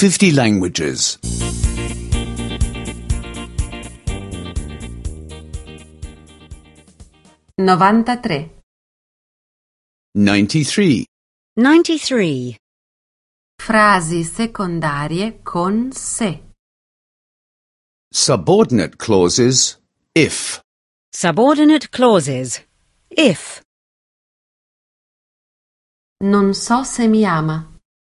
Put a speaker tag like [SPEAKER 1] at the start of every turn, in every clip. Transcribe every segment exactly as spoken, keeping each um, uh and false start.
[SPEAKER 1] fifty languages.
[SPEAKER 2] novantatré,
[SPEAKER 1] ninety-three.
[SPEAKER 3] ninety-three.
[SPEAKER 2] frasi secondarie con se.
[SPEAKER 1] Subordinate clauses, if.
[SPEAKER 3] Subordinate clauses. If.
[SPEAKER 2] Non so se mi ama.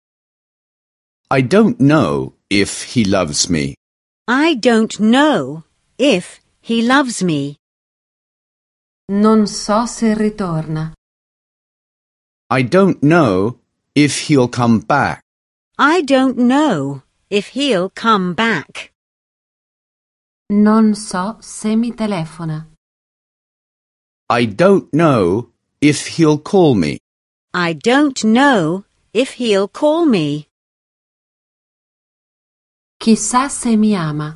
[SPEAKER 1] I don't know if he loves me.
[SPEAKER 3] I don't know if he loves me.
[SPEAKER 2] Non so se ritorna.
[SPEAKER 1] I don't know if he'll come back.
[SPEAKER 3] I don't know if he'll come back.
[SPEAKER 2] Non so se mi telefona.
[SPEAKER 1] I don't know if he'll call me.
[SPEAKER 3] I don't know if he'll call me.
[SPEAKER 2] Chissà se mi ama.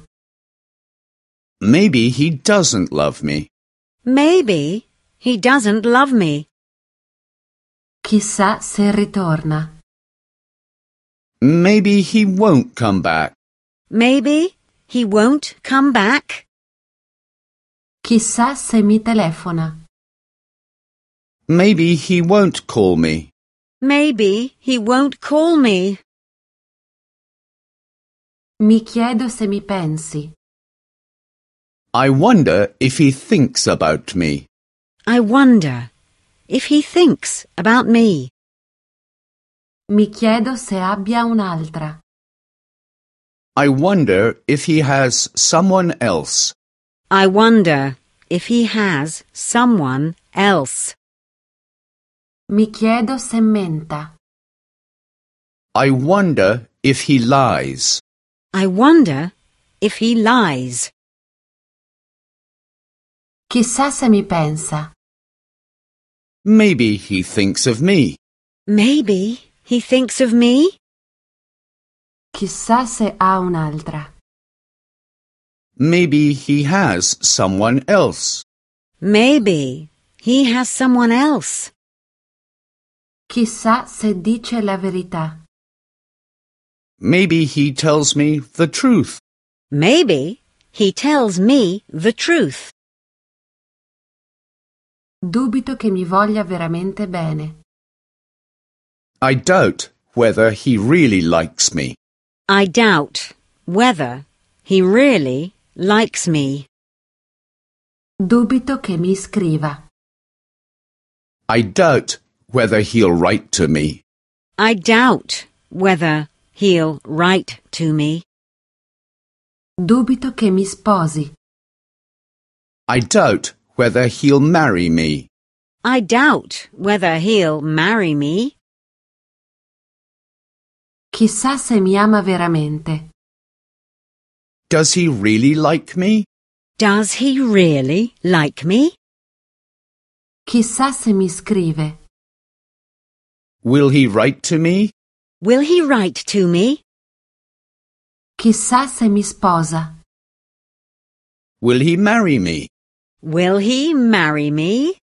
[SPEAKER 1] Maybe he doesn't love me.
[SPEAKER 3] Maybe he doesn't love me.
[SPEAKER 2] Chissà se ritorna.
[SPEAKER 1] Maybe he won't come back.
[SPEAKER 3] Maybe he won't come back.
[SPEAKER 2] Chissà se mi telefona.
[SPEAKER 1] Maybe he won't call me.
[SPEAKER 3] Maybe he won't call me.
[SPEAKER 2] Mi chiedo se mi pensi.
[SPEAKER 1] I wonder if he thinks about me.
[SPEAKER 3] I wonder if he thinks about me.
[SPEAKER 2] Mi chiedo se abbia un'altra.
[SPEAKER 1] I wonder if he has someone else.
[SPEAKER 3] I wonder if he has someone else.
[SPEAKER 2] Mi chiedo se menta.
[SPEAKER 1] I wonder if he lies.
[SPEAKER 3] I wonder if he lies.
[SPEAKER 2] Chissà se mi pensa.
[SPEAKER 1] Maybe he thinks of me.
[SPEAKER 3] Maybe he thinks of me.
[SPEAKER 2] Chissà se ha un'altra.
[SPEAKER 1] Maybe he has someone else.
[SPEAKER 3] Maybe he has someone else.
[SPEAKER 2] Chissà se dice la verità.
[SPEAKER 1] Maybe he tells me the truth.
[SPEAKER 3] Maybe he tells me the truth.
[SPEAKER 2] Dubito che mi voglia veramente bene.
[SPEAKER 1] I doubt whether he really likes me.
[SPEAKER 3] I doubt whether he really likes me.
[SPEAKER 2] Dubito che mi scriva.
[SPEAKER 1] I doubt whether he'll write to me.
[SPEAKER 3] I doubt whether he'll write to me.
[SPEAKER 2] Dubito che mi sposi.
[SPEAKER 1] I doubt whether he'll marry me.
[SPEAKER 3] I doubt whether he'll marry me.
[SPEAKER 2] Chissà se mi ama veramente.
[SPEAKER 1] Does he really like me?
[SPEAKER 3] Does he really like me?
[SPEAKER 2] Chissà se mi scrive.
[SPEAKER 1] Will he write to me?
[SPEAKER 3] Will he write to me?
[SPEAKER 2] Chissà se mi sposa.
[SPEAKER 1] Will he marry me?
[SPEAKER 3] Will he marry me?